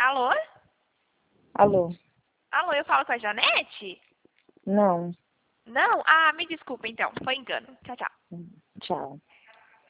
Alô? Alô? Alô, eu falo com a Janete? Não. Não? Ah, me desculpa então, foi engano. Tchau, tchau. Tchau.